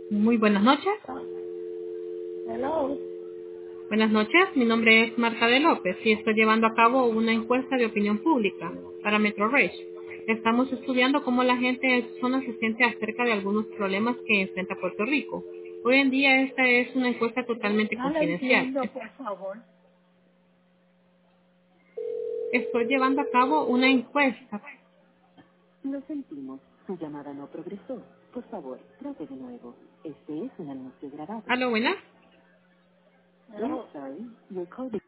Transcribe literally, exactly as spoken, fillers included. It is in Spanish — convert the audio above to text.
Muy buenas noches. Hello. Buenas noches, mi nombre es Marta de López y estoy llevando a cabo una encuesta de opinión pública para MetroRage. Estamos estudiando cómo la gente en su zona se siente acerca de algunos problemas que enfrenta Puerto Rico. Hoy en día esta es una encuesta No, totalmente no lo confidencial. entiendo, por favor. Estoy llevando a cabo una encuesta. Lo sentimos. Su llamada no progresó. Por favor, trate de nuevo. Este es un anuncio grabado. ¿Aló, buenas? We're sorry. Your call